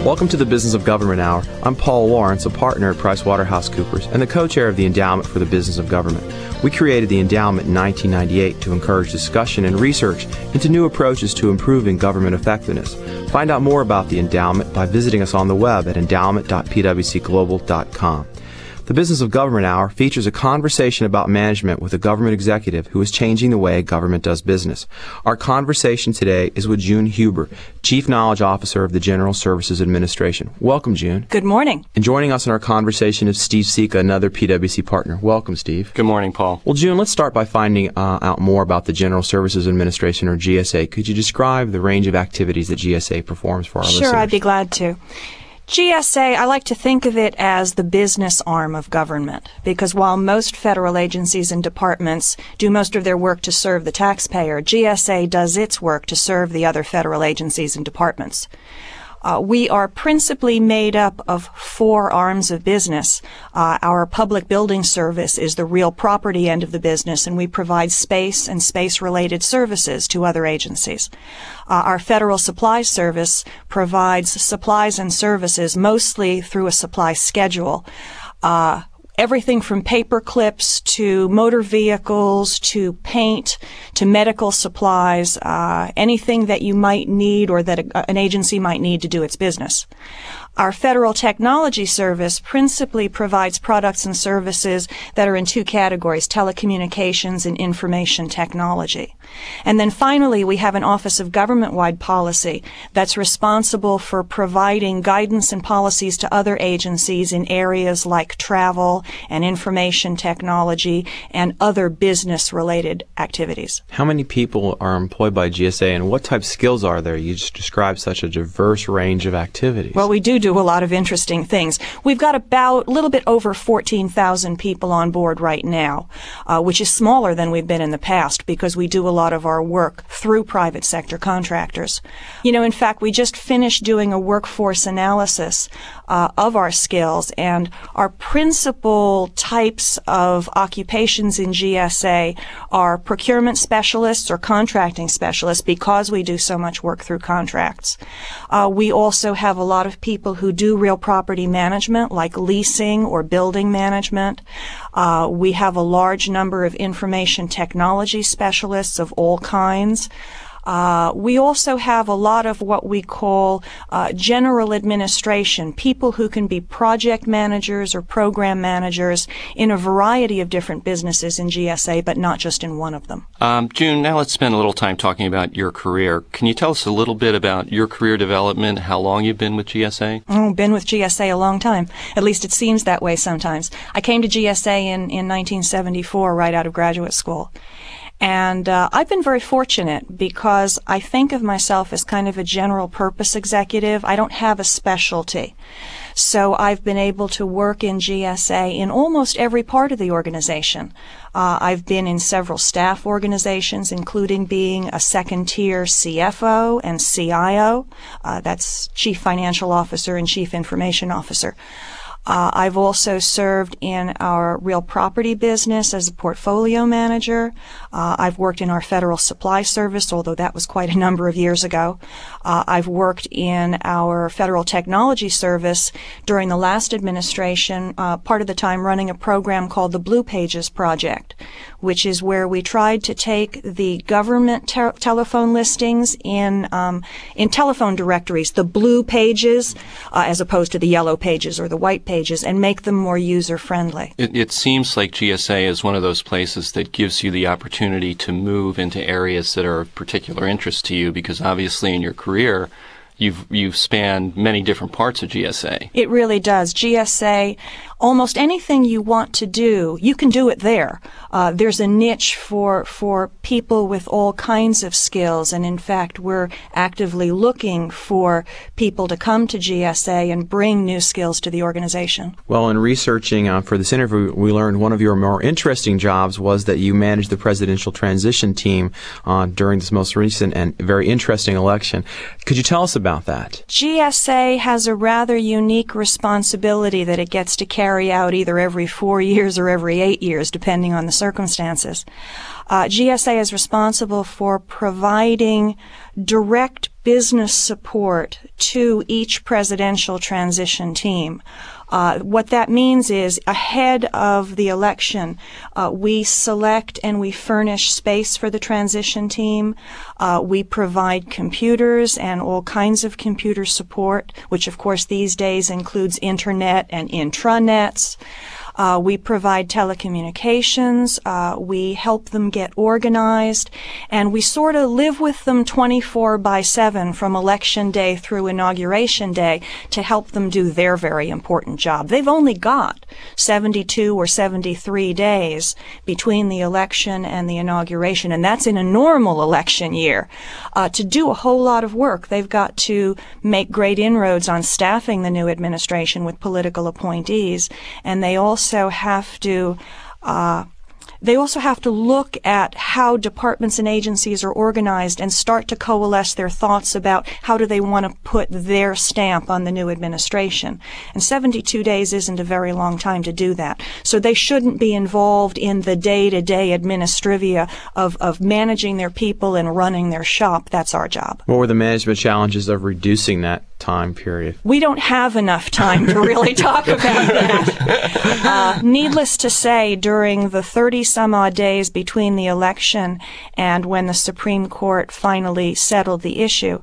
Welcome to the Business of Government Hour. I'm Paul Lawrence, a partner at PricewaterhouseCoopers and the co-chair of the Endowment for the Business of Government. We created the Endowment in 1998 to encourage discussion and research into new approaches to improving government effectiveness. Find out more about the Endowment by visiting us on the web at endowment.pwcglobal.com. The Business of Government Hour features a conversation about management with a government executive who is changing the way government does business. Our conversation today is with June Huber, Chief Knowledge Officer of the General Services Administration. Welcome, June. Good morning. And joining us in our conversation is Steve Sika, another PwC partner. Welcome, Steve. Good morning, Paul. Well, June, let's start by finding out more about the General Services Administration, or GSA. Could you describe the range of activities that GSA performs for our listeners? Sure, I'd be glad to. GSA, I like to think of it as the business arm of government, because while most federal agencies and departments do most of their work to serve the taxpayer, GSA does its work to serve the other federal agencies and departments. We are principally made up of four arms of business. Our public building service is the real property end of the business, and we provide space and space-related services to other agencies. Our federal supplies service provides supplies and services mostly through a supply schedule. Everything from paper clips to motor vehicles to paint to medical supplies, anything that you might need or that an agency might need to do its business. Our Federal Technology Service principally provides products and services that are in two categories, telecommunications and information technology. And then finally, we have an Office of Government-Wide Policy that's responsible for providing guidance and policies to other agencies in areas like travel and information technology and other business-related activities. How many people are employed by GSA, and what type of skills are there? You just described such a diverse range of activities. Well, we do a lot of interesting things. We've got about a little bit over 14,000 people on board right now, which is smaller than we've been in the past because we do a lot of our work through private sector contractors. In fact, we just finished doing a workforce analysis of our skills, and our principal types of occupations in GSA are procurement specialists or contracting specialists because we do so much work through contracts. We also have a lot of people who do real property management, like leasing or building management. We have a large number of information technology specialists of all kinds. We also have a lot of what we call general administration, people who can be project managers or program managers in a variety of different businesses in GSA, but not just in one of them. June, now let's spend a little time talking about your career. Can you tell us a little bit about your career development, how long you've been with GSA? Been with GSA a long time. At least it seems that way sometimes. I came to GSA in 1974, right out of graduate school. And I've been very fortunate because I think of myself as kind of a general purpose executive. I don't have a specialty. So I've been able to work in GSA in almost every part of the organization. I've been in several staff organizations, including being a second-tier CFO and CIO. That's Chief Financial Officer and Chief Information Officer. I've also served in our real property business as a portfolio manager. I've worked in our federal supply service, although that was quite a number of years ago. I've worked in our federal technology service during the last administration, part of the time running a program called the Blue Pages Project, which is where we tried to take the government telephone listings in telephone directories, the blue pages, as opposed to the yellow pages or the white pages, and make them more user-friendly. It seems like GSA is one of those places that gives you the opportunity to move into areas that are of particular interest to you, because obviously in your career, you've spanned many different parts of GSA. It really does. GSA, almost anything you want to do, you can do it there. There's a niche for people with all kinds of skills, and in fact, we're actively looking for people to come to GSA and bring new skills to the organization. Well, in researching for this interview, we learned one of your more interesting jobs was that you managed the presidential transition team during this most recent and very interesting election. Could you tell us about that? GSA has a rather unique responsibility that it gets to carry carry out either every 4 years or every 8 years, depending on the circumstances. GSA is responsible for providing direct business support to each presidential transition team. What that means is ahead of the election, we select and we furnish space for the transition team. We provide computers and all kinds of computer support, which of course these days includes internet and intranets. We provide telecommunications, we help them get organized, and we sort of live with them 24/7 from election day through inauguration day to help them do their very important job. They've only got 72 or 73 days between the election and the inauguration, and that's in a normal election year. To do a whole lot of work, they've got to make great inroads on staffing the new administration with political appointees, and they also have to look at how departments and agencies are organized and start to coalesce their thoughts about how do they want to put their stamp on the new administration. And 72 days isn't a very long time to do that. So they shouldn't be involved in the day-to-day administrivia of managing their people and running their shop. That's our job. What were the management challenges of reducing that time period? We don't have enough time to really talk about that. Needless to say, during the 30-some-odd days between the election and when the Supreme Court finally settled the issue,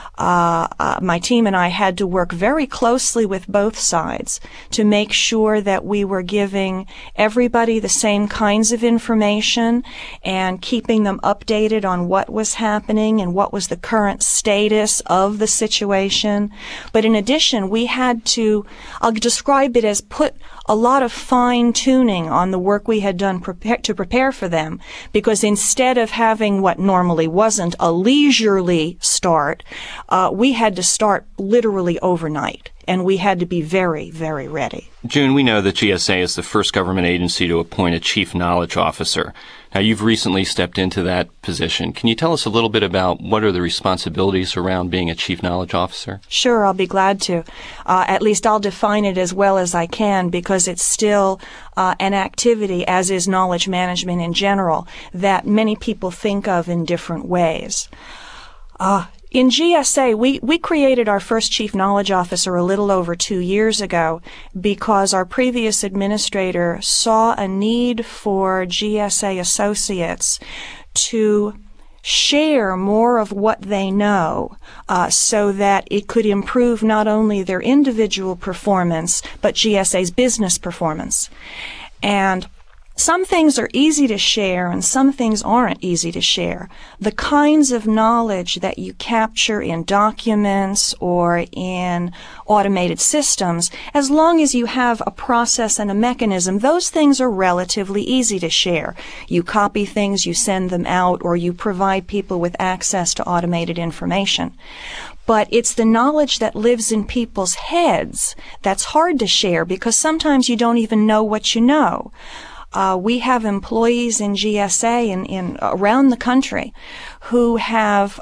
my team and I had to work very closely with both sides to make sure that we were giving everybody the same kinds of information and keeping them updated on what was happening and what was the current status of the situation. But in addition, we had to, I'll describe it as put a lot of fine-tuning on the work we had done to prepare for them, because instead of having what normally wasn't a leisurely start, we had to start literally overnight, and we had to be very, very ready. June, we know that GSA is the first government agency to appoint a Chief Knowledge Officer. Now, you've recently stepped into that position. Can you tell us a little bit about what are the responsibilities around being a Chief Knowledge Officer? Sure, I'll be glad to. At least I'll define it as well as I can, because it's still an activity, as is knowledge management in general, that many people think of in different ways. In GSA, we created our first Chief Knowledge Officer a little over 2 years ago because our previous administrator saw a need for GSA associates to share more of what they know so that it could improve not only their individual performance, but GSA's business performance. And some things are easy to share and some things aren't easy to share. The kinds of knowledge that you capture in documents or in automated systems, as long as you have a process and a mechanism, those things are relatively easy to share. You copy things, you send them out, or you provide people with access to automated information. But it's the knowledge that lives in people's heads that's hard to share, because sometimes you don't even know what you know. We have employees in GSA in around the country who have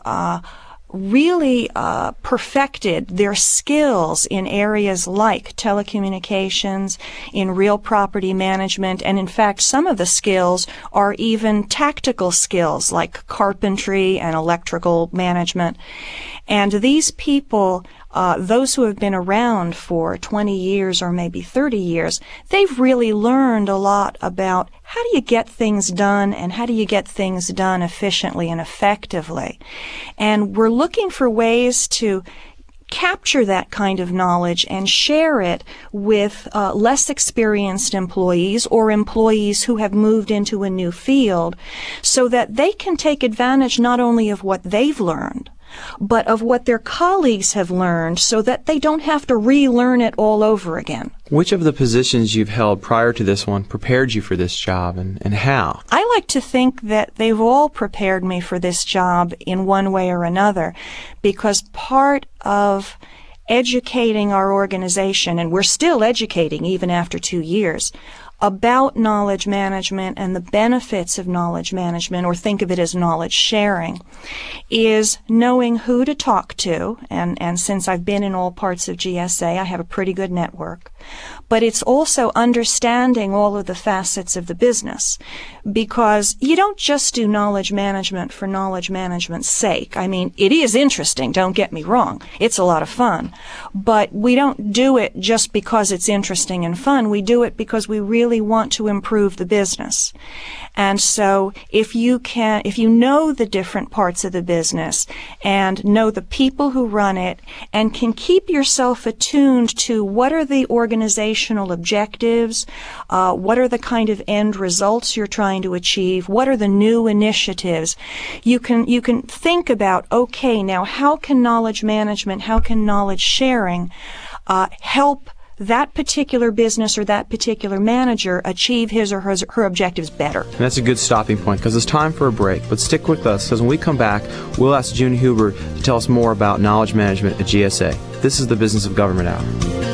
really perfected their skills in areas like telecommunications, in real property management, and in fact some of the skills are even tactical skills like carpentry and electrical management. And these people, those who have been around for 20 years or maybe 30 years, they've really learned a lot about how do you get things done and how do you get things done efficiently and effectively. And we're looking for ways to capture that kind of knowledge and share it with less experienced employees or employees who have moved into a new field so that they can take advantage not only of what they've learned, but of what their colleagues have learned so that they don't have to relearn it all over again. Which of the positions you've held prior to this one prepared you for this job, and how? I like to think that they've all prepared me for this job in one way or another, because part of educating our organization, and we're still educating even after 2 years, about knowledge management and the benefits of knowledge management, or think of it as knowledge sharing, is knowing who to talk to, and since I've been in all parts of GSA, I have a pretty good network, but it's also understanding all of the facets of the business, because you don't just do knowledge management for knowledge management's sake. I mean, it is interesting, don't get me wrong. It's a lot of fun, but we don't do it just because it's interesting and fun. We do it because we really want to improve the business. And so if you know the different parts of the business and know the people who run it and can keep yourself attuned to what are the organizational objectives, what are the kind of end results you're trying to achieve, what are the new initiatives, you can think about, okay, now how can knowledge management, how can knowledge sharing help that particular business or that particular manager achieve his or her objectives better. And that's a good stopping point, because it's time for a break. But stick with us, because when we come back, we'll ask June Huber to tell us more about knowledge management at GSA. This is the Business of Government Hour.